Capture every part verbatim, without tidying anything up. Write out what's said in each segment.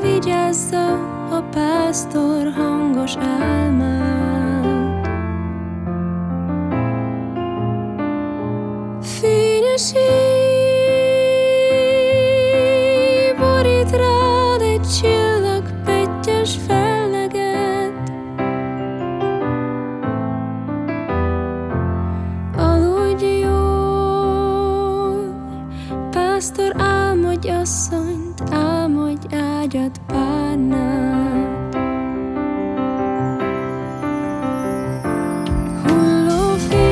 vigyázza a pásztor hangos álmát. Fényes éj borít rád egy csillagpettyes felleget. Aludj jól, pásztor, álmodj asszonyt, álmodj ágyat párnát. Hulló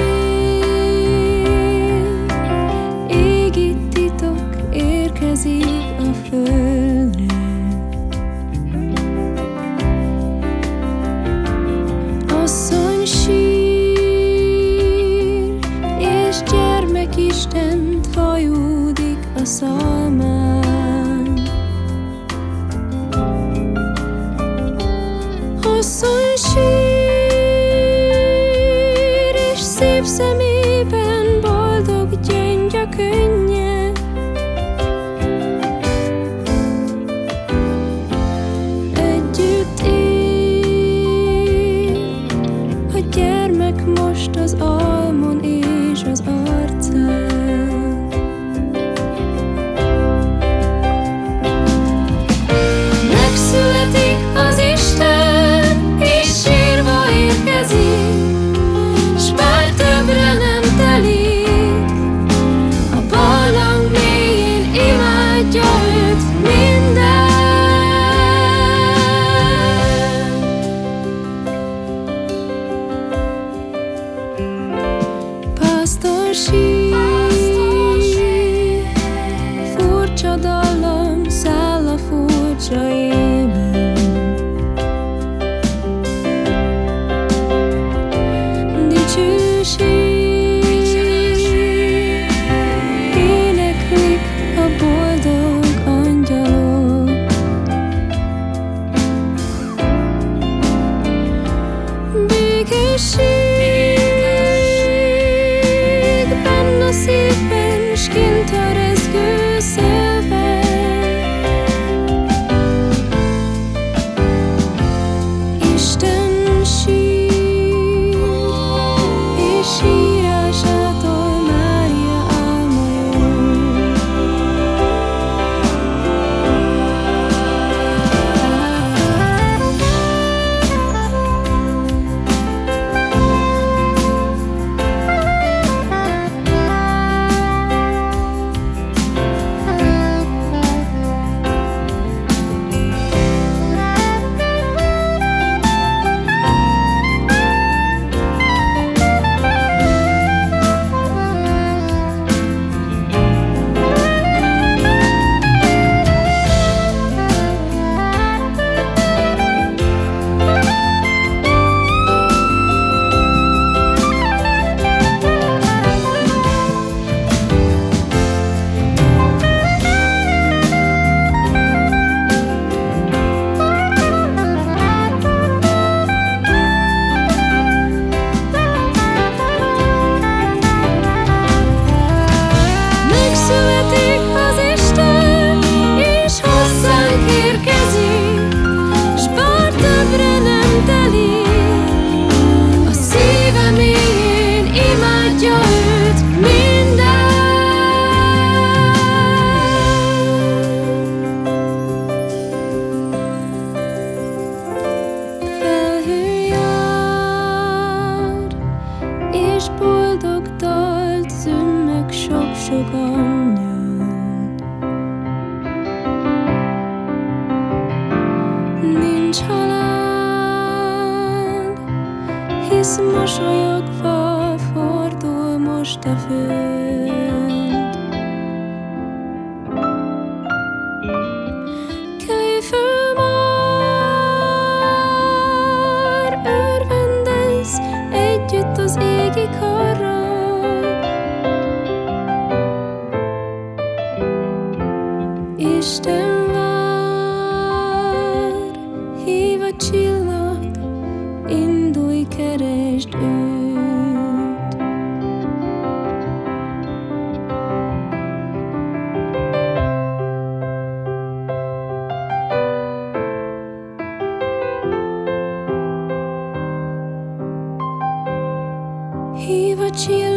fény, égi titok érkezik a földre. Asszony sír, és gyermekistent hajúdik a szalmán. Asszony sír, és szép szemében boldog gyöngye könnye. Együtt él a gyermek most az almon és az arcán. Megszületik az Isten, és sírva érkezik, s már többre nem telik. A barlang mélyén imádja őt minden. Pásztor sír, furcsa dallam száll a furcsa éjben. Dicsőség, éneklik a boldog angyalok. Békesség benne szépen, s kint a rezgő szélben. Isten sír, és sírásától Mária álma jön. Megszületik az Isten, és hozzánk érkezik, s bár többre nem telik. A szíve mélyén imádja őt minden. Felhő jár, és boldog dalt zümmög sok-sok angyal. Nincs halál, hisz mosolyogva fordul most a föld. Kelj föl már, örvendezz együtt az égi karral. Isten vár, hív a csillag, indulj, keresd őt. a csillag.